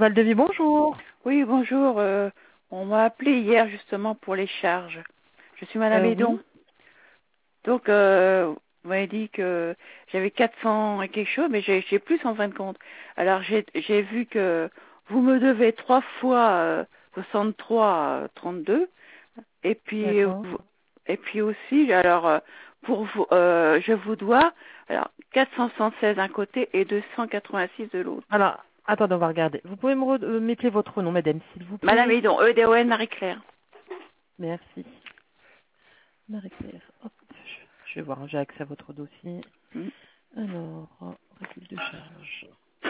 Valdevis, bonjour. Oui, bonjour. On m'a appelé hier justement pour les charges. Je suis Madame Edon. Oui. Donc, vous m'avez dit que j'avais 400 et quelque chose, mais j'ai plus en fin de compte. Alors, j'ai vu que vous me devez 3 fois 63 32. Et puis, D'accord. et puis aussi, alors, pour vous, je vous dois alors 476 d'un côté et 286 de l'autre. Alors, attendez, on va regarder. Vous pouvez m'épeler votre nom, madame, s'il vous Madame plaît. Edon, EDON Marie-Claire. Merci. Marie-Claire. Hop, je vais voir, j'ai accès à votre dossier. Hmm. Alors, recul de charge.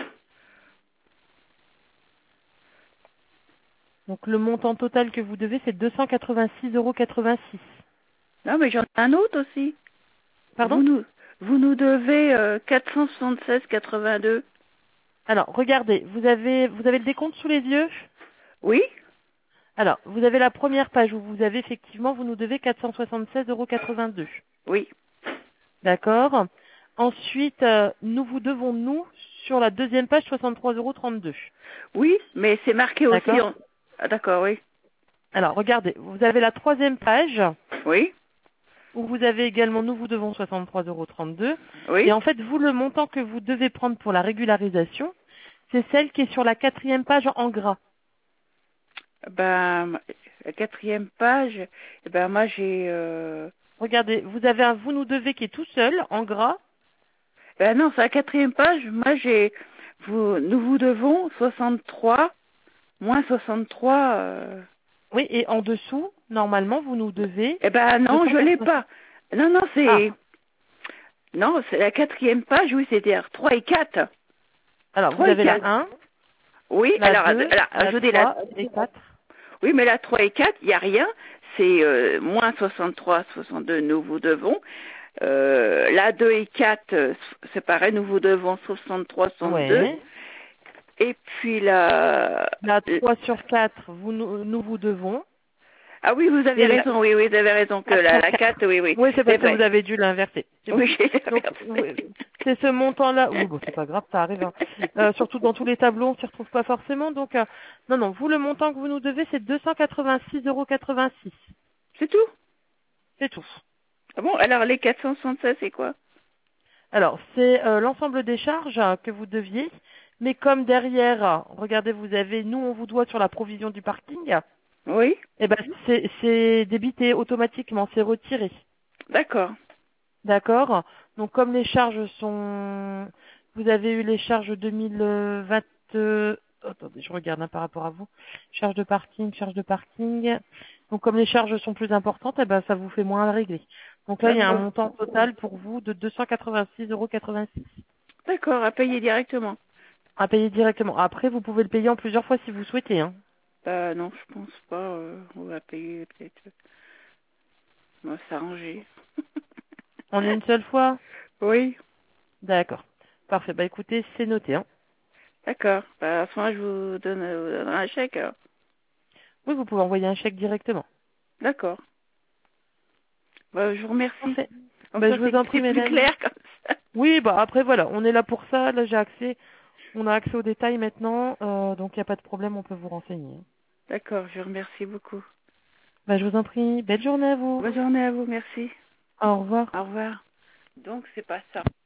Donc, le montant total que vous devez, c'est 286,86 €. Non, mais j'en ai un autre aussi. Pardon? Vous nous, vous nous devez 476,82. Alors, regardez, vous avez le décompte sous les yeux? Oui, Alors, vous avez la première page où vous avez effectivement, vous nous devez 476,82 €. oui, D'accord. Ensuite, nous vous devons, nous, sur la deuxième page, 63,32 €. oui, mais c'est marqué aussi. D'accord. Ah, d'accord, oui, Alors, regardez, vous avez la troisième page, oui, où vous avez également, nous vous devons 63,32 €. Et oui. en fait, vous, le montant que vous devez prendre pour la régularisation, c'est celle qui est sur la quatrième page en gras. Ben, la quatrième page, ben moi j'ai... Regardez, vous avez un vous nous devez qui est tout seul, en gras. Ben non, c'est la quatrième page. Moi j'ai... nous vous devons 63, moins 63... Oui, et en dessous, normalement, vous nous devez Eh ben non, je l'ai 280. pas. Non, non, Ah, c'est... Non, c'est la quatrième page, oui, c'est-à-dire 3 et 4. alors vous 3 et avez la 4. 1, Oui, la alors, 2, la ajoutez la... 3 et 4. Oui, mais la 3 et 4, il n'y a rien. C'est moins 63, 62, nous vous devons. La 2 et 4, c'est pareil, nous vous devons 63, 62. Ouais. Et puis la... La 3 sur 4, nous vous devons. Ah oui, vous avez Et la raison, oui, oui, vous avez raison que 4 sur la 4, 4. oui, oui, Oui, c'est c'est parce que vous vrai. avez dû l'inverser. C'est bon. Oui, j'ai Donc, oui, c'est ce montant-là. Oui, bon, c'est pas grave, ça arrive. Hein. Surtout dans tous les tableaux, on s'y retrouve pas forcément. Donc, non, non, vous, le montant que vous nous devez, c'est 286,86 €. C'est tout. C'est tout. Ah bon, alors les 476, c'est quoi? Alors, c'est l'ensemble des charges que vous deviez. Mais comme derrière, regardez, vous avez, nous, on vous doit sur la provision du parking. Oui, Eh ben, c'est débité automatiquement, c'est retiré. d'accord. D'accord. Donc, comme les charges sont, vous avez eu les charges 2020, attendez, je regarde par rapport à vous. Charges de parking, charges de parking. Donc, comme les charges sont plus importantes, eh ben, ça vous fait moins à régler. Donc là, il y a un D'accord. montant total pour vous de 286,86 €. D'accord, à payer directement. À payer directement. Après, vous pouvez le payer en plusieurs fois si vous souhaitez. Hein. Bah non, je pense pas. On va payer peut-être. On va s'arranger. En une seule fois. Oui, D'accord. Parfait. Bah écoutez, c'est noté. Hein. d'accord. Bah à ce moment, je vous donnerai un chèque. Alors. Oui, vous pouvez envoyer un chèque directement. D'accord. Bah, je vous remercie. Parfait. Comme Bah, ça, je vous en c'est prie, plus mesdames. clair comme ça. Oui, bah après voilà, on est là pour ça. Là, j'ai accès. On a accès aux détails maintenant, donc il n'y a pas de problème, on peut vous renseigner. D'accord, je vous remercie beaucoup. Bah, je vous en prie. Belle journée à vous. Bonne journée à vous, merci. Au revoir. Au revoir. Donc, c'est pas ça.